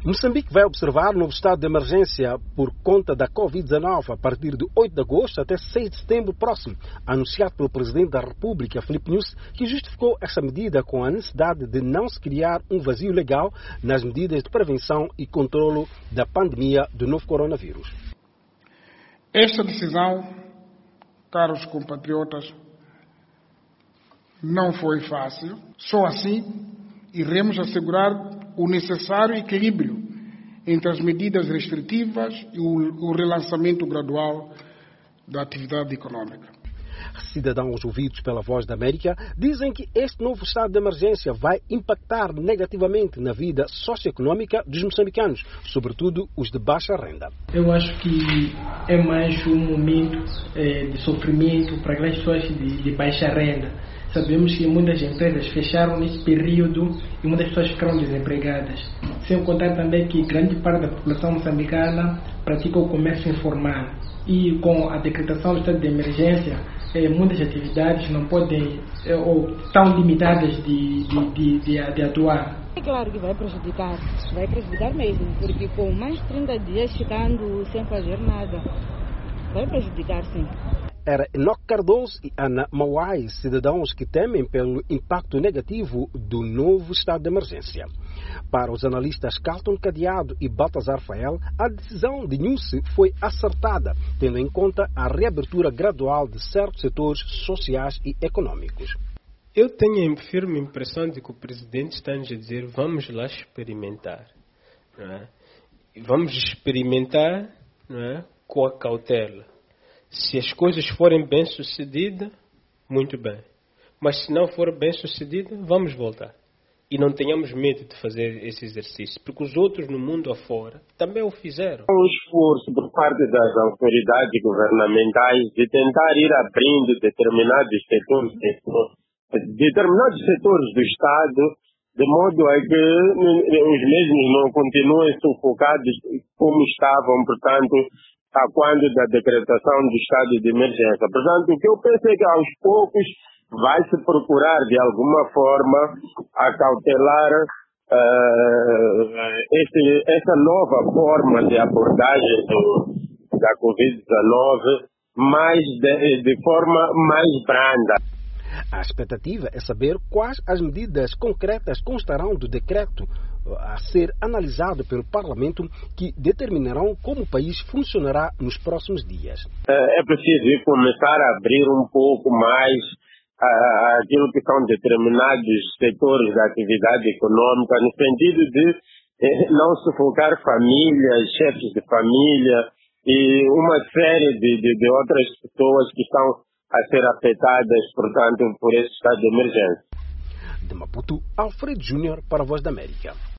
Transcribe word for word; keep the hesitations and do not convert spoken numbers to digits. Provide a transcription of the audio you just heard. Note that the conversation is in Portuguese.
Moçambique vai observar novo estado de emergência por conta da covid dezenove a partir de oito de agosto até seis de setembro próximo, anunciado pelo Presidente da República, Filipe Nyusi, que justificou essa medida com a necessidade de não se criar um vazio legal nas medidas de prevenção e controlo da pandemia do novo coronavírus. Esta decisão, caros compatriotas, não foi fácil. Só assim iremos assegurar o necessário equilíbrio entre as medidas restritivas e o, o relançamento gradual da atividade econômica. Cidadãos ouvidos pela Voz da América dizem que este novo estado de emergência vai impactar negativamente na vida socioeconômica dos moçambicanos, sobretudo os de baixa renda. Eu acho que é mais um momento eh, de sofrimento para aquelas pessoas de, de baixa renda. Sabemos que muitas empresas fecharam nesse período e muitas pessoas ficaram desempregadas. Sem contar também que grande parte da população moçambicana pratica o comércio informal. E com a decretação do estado de emergência, eh, muitas atividades não podem, eh, ou estão limitadas de, de, de, de, de atuar. É claro que vai prejudicar, vai prejudicar mesmo, porque com mais de trinta dias ficando sem fazer nada, vai prejudicar sim. Era Enoque Cardoso e Ana Mauai, cidadãos que temem pelo impacto negativo do novo estado de emergência. Para os analistas Carlton Cadeado e Baltazar Fael, a decisão de Nyusi foi acertada, tendo em conta a reabertura gradual de certos setores sociais e econômicos. Eu tenho a firme impressão de que o presidente está a dizer vamos lá experimentar. Não é? Vamos experimentar, não é? Com a cautela. Se as coisas forem bem-sucedidas, muito bem. Mas se não for bem-sucedida, vamos voltar. E não tenhamos medo de fazer esse exercício, porque os outros no mundo afora também o fizeram. Um esforço por parte das autoridades governamentais de tentar ir abrindo determinados setores, determinados setores do Estado, de modo a que os mesmos não continuem sufocados como estavam, portanto, a quando da decretação do estado de emergência. Portanto, o que eu penso é que aos poucos vai-se procurar, de alguma forma, acautelar uh, esse, essa nova forma de abordagem do, da covid dezenove, mais de, de forma mais branda. A expectativa é saber quais as medidas concretas constarão do decreto a ser analisado pelo Parlamento que determinarão como o país funcionará nos próximos dias. É preciso começar a abrir um pouco mais uh, aquilo que são determinados setores da atividade econômica, no sentido de eh, não sufocar famílias, chefes de família e uma série de, de, de outras pessoas que estão a ser afetadas, portanto, por esse estado de emergência. De Maputo, Alfredo Júnior para a Voz da América.